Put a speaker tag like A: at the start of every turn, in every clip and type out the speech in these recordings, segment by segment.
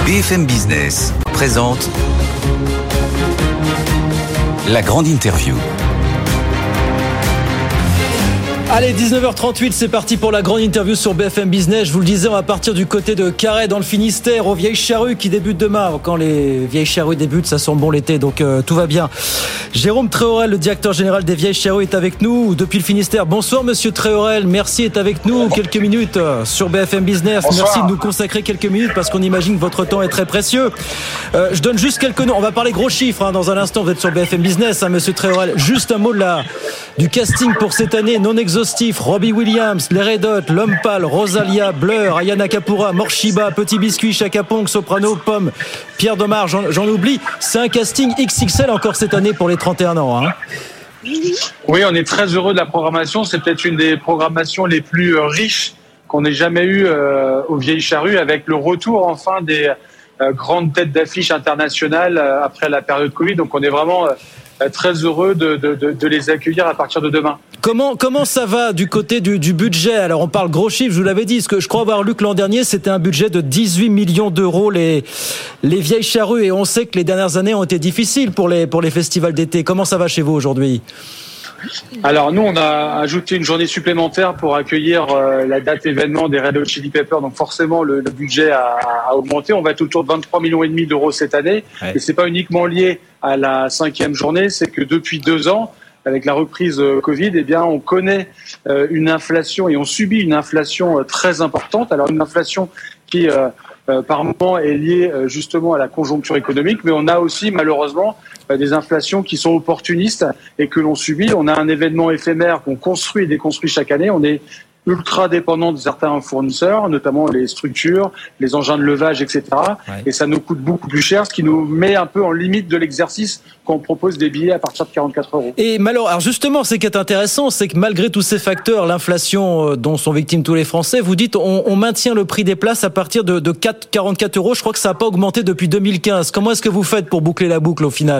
A: BFM Business présente la grande interview.
B: Allez, 19h38, c'est parti pour la grande interview sur BFM Business. Je vous le disais, on va partir du côté de Carhaix dans le Finistère, aux Vieilles Charrues qui débutent demain. Quand les Vieilles Charrues débutent, ça sent bon l'été, donc tout va bien. Jérôme Tréorel, le directeur général des Vieilles Charrues, est avec nous depuis le Finistère. Bonsoir Monsieur Tréorel, merci d'être avec nous quelques minutes sur BFM Business.
C: Bonsoir.
B: Merci de nous consacrer quelques minutes parce qu'on imagine que votre temps est très précieux. Je donne juste quelques noms, on va parler gros chiffres dans un instant, vous êtes sur BFM Business, Monsieur Tréorel. Juste un mot du casting pour cette année non exhaustif. Robbie Williams, les Red Hot, L'Homme Pâle, Rosalia, Blur, Ayana Kapura, Morshiba, Petit Biscuit, Chaka Ponk, Soprano, Pomme, Pierre Domar, j'en oublie. C'est un casting XXL encore cette année pour les 31 ans.
C: Oui, on est très heureux de la programmation. C'est peut-être une des programmations les plus riches qu'on ait jamais eues aux Vieilles Charrues, avec le retour enfin des grandes têtes d'affiche internationales après la période Covid. Donc on est vraiment très heureux de les accueillir à partir de demain.
B: Comment ça va du côté du budget? Alors on parle gros chiffres, je vous l'avais dit, ce que je crois avoir lu que l'an dernier c'était un budget de 18 millions d'euros les Vieilles Charrues, et on sait que les dernières années ont été difficiles pour les festivals d'été. Comment ça va chez vous aujourd'hui?
C: Alors nous, on a ajouté une journée supplémentaire pour accueillir la date événement des Red Hot Chili Peppers. Donc forcément, le budget a augmenté. On va être autour de 23,5 millions d'euros cette année. Ouais. Et c'est pas uniquement lié à la 5e journée, c'est que depuis 2 ans, avec la reprise Covid, eh bien, on connaît une inflation et on subit une inflation très importante. Alors une inflation qui par moment est liée justement à la conjoncture économique, mais on a aussi malheureusement des inflations qui sont opportunistes et que l'on subit. On a un événement éphémère qu'on construit et déconstruit chaque année. On est ultra dépendant de certains fournisseurs, notamment les structures, les engins de levage, etc. Ouais. Et ça nous coûte beaucoup plus cher, ce qui nous met un peu en limite de l'exercice quand on propose des billets à partir de 44 €.
B: Et alors justement, ce qui est intéressant, c'est que malgré tous ces facteurs, l'inflation dont sont victimes tous les Français, vous dites on maintient le prix des places à partir de 44 €. Je crois que ça n'a pas augmenté depuis 2015. Comment est-ce que vous faites pour boucler la boucle au final ?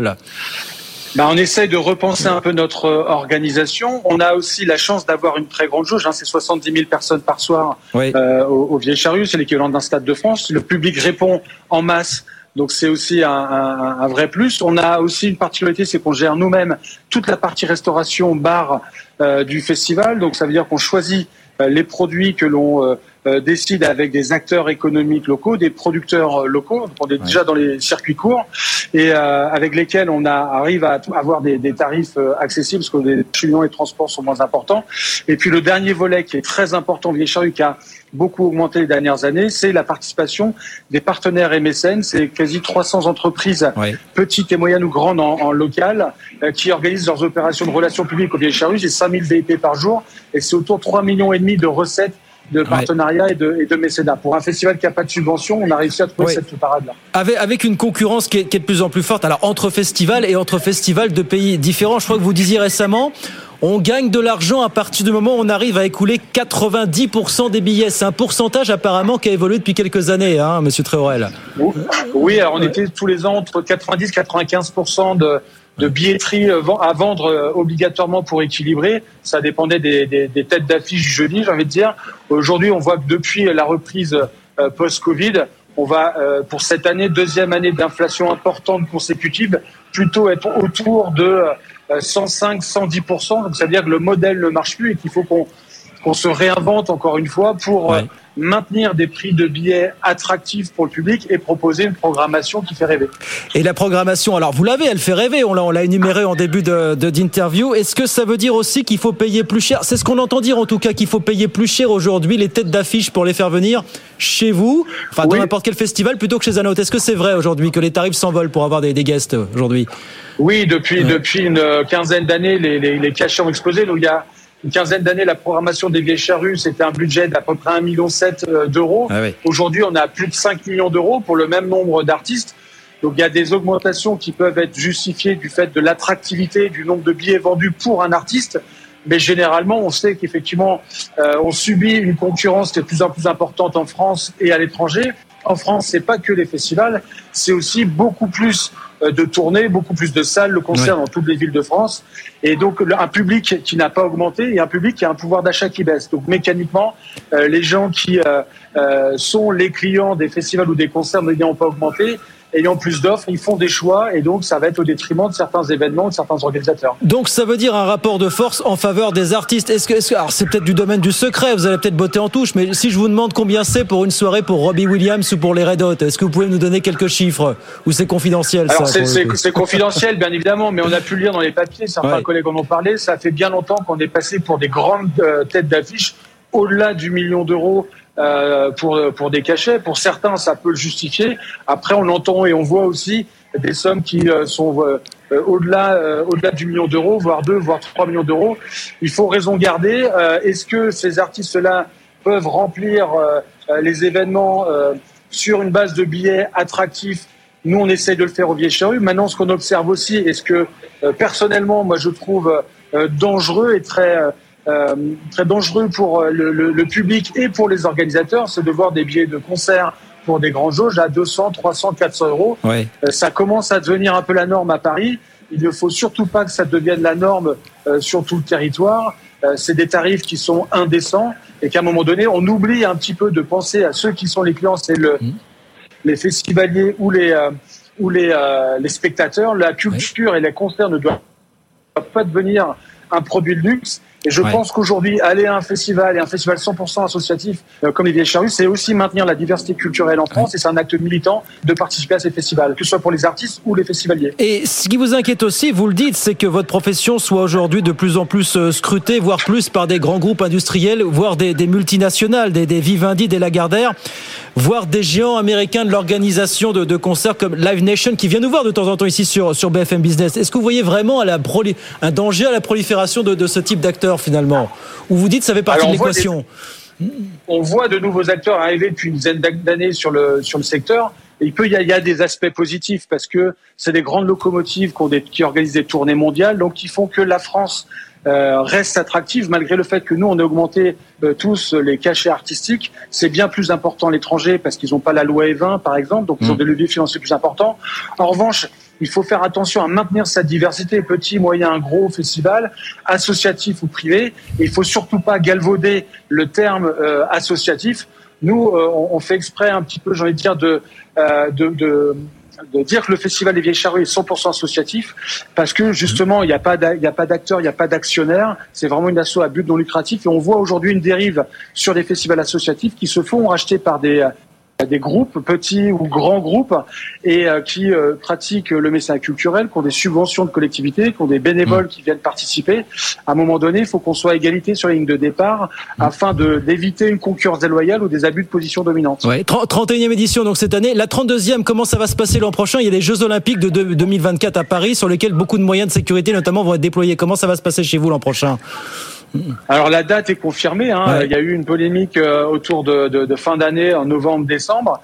C: On essaye de repenser un peu notre organisation. On a aussi la chance d'avoir une très grande jauge. C'est 70 000 personnes par soir aux Vieilles Charrues. C'est l'équivalent d'un Stade de France. Le public répond en masse. Donc c'est aussi un vrai plus. On a aussi une particularité, c'est qu'on gère nous-mêmes toute la partie restauration, bar du festival. Donc ça veut dire qu'on choisit les produits que l'on décide avec des acteurs économiques locaux, des producteurs locaux. Donc on est déjà dans les circuits courts et avec lesquels on arrive à avoir des tarifs accessibles parce que les cheminots et transports sont moins importants. Et puis le dernier volet qui est très important, Vieilles Charrues, qui a beaucoup augmenté les dernières années, c'est la participation des partenaires et mécènes. C'est quasi 300 entreprises, petites et moyennes ou grandes en local, qui organisent leurs opérations de relations publiques aux Vieilles Charrues. J'ai 5000 VIP par jour et c'est autour de 3,5 millions de recettes de partenariat et de mécénat. Pour un festival qui n'a pas de subvention, on a réussi à trouver cette parade-là.
B: Avec une concurrence qui est de plus en plus forte, alors entre festivals et entre festivals de pays différents. Je crois que vous disiez récemment, on gagne de l'argent à partir du moment où on arrive à écouler 90% des billets. C'est un pourcentage apparemment qui a évolué depuis quelques années, Monsieur Tréorel.
C: Oui, alors on était tous les ans entre 90 et 95% de billetterie à vendre obligatoirement pour équilibrer. Ça dépendait des têtes d'affiche du jeudi, j'ai envie de dire. Aujourd'hui, on voit que depuis la reprise post-Covid, on va, pour cette année, 2e année d'inflation importante consécutive, plutôt être autour de 105-110%. Donc ça veut dire que le modèle ne marche plus et qu'il faut qu'on se réinvente encore une fois pour maintenir des prix de billets attractifs pour le public et proposer une programmation qui fait rêver.
B: Et la programmation, alors vous l'avez, elle fait rêver, on l'a énuméré en début d'interview. Est-ce que ça veut dire aussi qu'il faut payer plus cher? C'est ce qu'on entend dire en tout cas, qu'il faut payer plus cher aujourd'hui les têtes d'affiche pour les faire venir chez vous, dans n'importe quel festival plutôt que chez un autre. Est-ce que c'est vrai aujourd'hui que les tarifs s'envolent pour avoir des guests aujourd'hui?
C: Oui, depuis une quinzaine d'années, les cachets ont explosé. Donc il y a une quinzaine d'années, la programmation des Vieilles Charrues, c'était un budget d'à peu près 1,7 million d'euros. Aujourd'hui, on a plus de 5 millions d'euros pour le même nombre d'artistes. Donc il y a des augmentations qui peuvent être justifiées du fait de l'attractivité du nombre de billets vendus pour un artiste. Mais généralement, on sait qu'effectivement, on subit une concurrence qui est de plus en plus importante en France et à l'étranger. En France, c'est pas que les festivals, c'est aussi beaucoup plus de tournées, beaucoup plus de salles, le concert dans toutes les villes de France. Et donc, un public qui n'a pas augmenté et un public qui a un pouvoir d'achat qui baisse. Donc, mécaniquement, les gens qui sont les clients des festivals ou des concerts n'ayant pas augmenté, ayant plus d'offres, ils font des choix et donc ça va être au détriment de certains événements, de certains organisateurs.
B: Donc ça veut dire un rapport de force en faveur des artistes. Alors c'est peut-être du domaine du secret, vous allez peut-être botter en touche, mais si je vous demande combien c'est pour une soirée pour Robbie Williams ou pour les Red Hot, est-ce que vous pouvez nous donner quelques chiffres ou c'est confidentiel?
C: Alors c'est confidentiel bien évidemment, mais on a pu le lire dans les papiers, certains collègues en ont parlé, ça fait bien longtemps qu'on est passé pour des grandes têtes d'affiche au-delà du million d'euros. Pour des cachets. Pour certains, ça peut le justifier. Après, on entend et on voit aussi des sommes qui sont au-delà du million d'euros, voire 2, voire 3 millions d'euros. Il faut raison garder. Est-ce que ces artistes-là peuvent remplir les événements sur une base de billets attractifs? Nous, on essaye de le faire au Vieille-Charrue. Maintenant, ce qu'on observe aussi, et ce que personnellement, moi, je trouve dangereux et très dangereux pour le public et pour les organisateurs, c'est de voir des billets de concert pour des grandes jauges à 200, 300, 400 euros. Ouais. Ça commence à devenir un peu la norme à Paris. Il ne faut surtout pas que ça devienne la norme sur tout le territoire. C'est des tarifs qui sont indécents et qu'à un moment donné, on oublie un petit peu de penser à ceux qui sont les clients, c'est les festivaliers ou les spectateurs. La culture et les concerts ne doivent pas devenir un produit de luxe. Et je pense qu'aujourd'hui, aller à un festival, et un festival 100% associatif comme les Vieilles-Charrues, c'est aussi maintenir la diversité culturelle en France et c'est un acte militant de participer à ces festivals, que ce soit pour les artistes ou les festivaliers.
B: Et ce qui vous inquiète aussi, vous le dites, c'est que votre profession soit aujourd'hui de plus en plus scrutée, voire plus par des grands groupes industriels, voire des multinationales, des Vivendi, des Lagardère, voire des géants américains de l'organisation de concerts comme Live Nation qui vient nous voir de temps en temps ici sur BFM Business. Est-ce que vous voyez vraiment un danger à la prolifération de ce type d'acteurs finalement? Ou vous dites ça fait partie de l'équation?
C: On voit de nouveaux acteurs arriver depuis une dizaine d'années sur le secteur. Et il y a des aspects positifs parce que c'est des grandes locomotives qui organisent des tournées mondiales, donc qui font que la France reste attractive malgré le fait que nous on a augmenté tous les cachets artistiques. C'est bien plus important à l'étranger parce qu'ils n'ont pas la loi E20 par exemple, donc ils ont des leviers financiers plus importants. En revanche, il faut faire attention à maintenir cette diversité, petit, moyen, gros festival, associatif ou privé. Et il faut surtout pas galvauder le terme associatif. Nous, on fait exprès un petit peu, j'ai envie de dire, de dire que le festival des Vieilles-Charrues est 100% associatif, parce que justement, il n'y a pas d'acteurs, il n'y a pas d'actionnaires. C'est vraiment une asso à but non lucratif. Et on voit aujourd'hui une dérive sur les festivals associatifs qui se font racheter par des groupes, petits ou grands groupes, et qui pratiquent le mécénat culturel, qui ont des subventions de collectivités, qui ont des bénévoles qui viennent participer. À un moment donné, il faut qu'on soit à égalité sur la ligne de départ afin d'éviter une concurrence déloyale ou des abus de position dominante.
B: Ouais, 31e édition donc cette année. La 32e, comment ça va se passer l'an prochain? Il y a les Jeux Olympiques de 2024 à Paris sur lesquels beaucoup de moyens de sécurité notamment vont être déployés. Comment ça va se passer chez vous l'an prochain?
C: Alors la date est confirmée. Il y a eu une polémique autour de fin d'année, en novembre-décembre.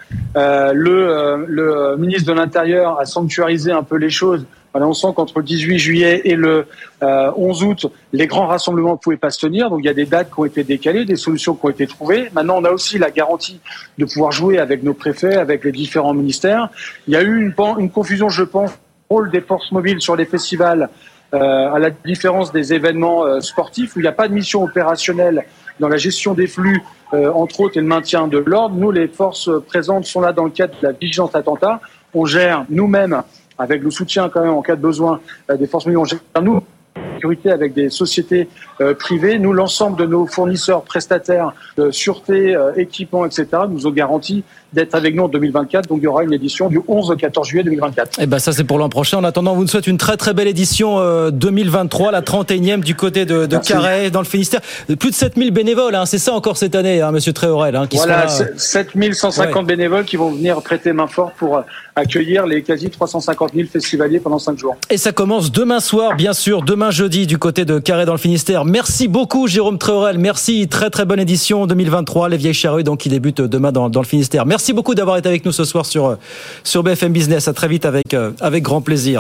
C: Le ministre de l'Intérieur a sanctuarisé un peu les choses. Voilà, on sent qu'entre le 18 juillet et le 11 août, les grands rassemblements ne pouvaient pas se tenir. Donc il y a des dates qui ont été décalées, des solutions qui ont été trouvées. Maintenant, on a aussi la garantie de pouvoir jouer avec nos préfets, avec les différents ministères. Il y a eu une confusion, je pense, rôle des forces mobiles sur les festivals. À la différence des événements sportifs où il n'y a pas de mission opérationnelle dans la gestion des flux, entre autres, et le maintien de l'ordre. Nous, les forces présentes sont là dans le cadre de la vigilance attentat. On gère nous-mêmes, avec le soutien quand même en cas de besoin des forces mobiles, on gère nous sécurité avec des sociétés privées. Nous, l'ensemble de nos fournisseurs, prestataires, sûreté, équipements, etc., nous ont garanti d'être avec nous en 2024. Donc, il y aura une édition du 11 au 14 juillet 2024.
B: Et ben ça, c'est pour l'an prochain. En attendant, on vous souhaite une très, très belle édition 2023, la 31e du côté de Carhaix, dans le Finistère. Plus de 7000 bénévoles, c'est ça encore cette année, monsieur Tréhorel.
C: Voilà, 7150 bénévoles qui vont venir prêter main forte pour accueillir les quasi 350 000 festivaliers pendant 5 jours.
B: Et ça commence demain soir, bien sûr, demain jeudi, du côté de Carhaix dans le Finistère. Merci beaucoup, Jérôme Tréhorel. Merci, très, très bonne édition 2023, les Vieilles-Charrues, donc, qui débutent demain dans le Finistère. Merci beaucoup d'avoir été avec nous ce soir sur BFM Business. À très vite avec grand plaisir.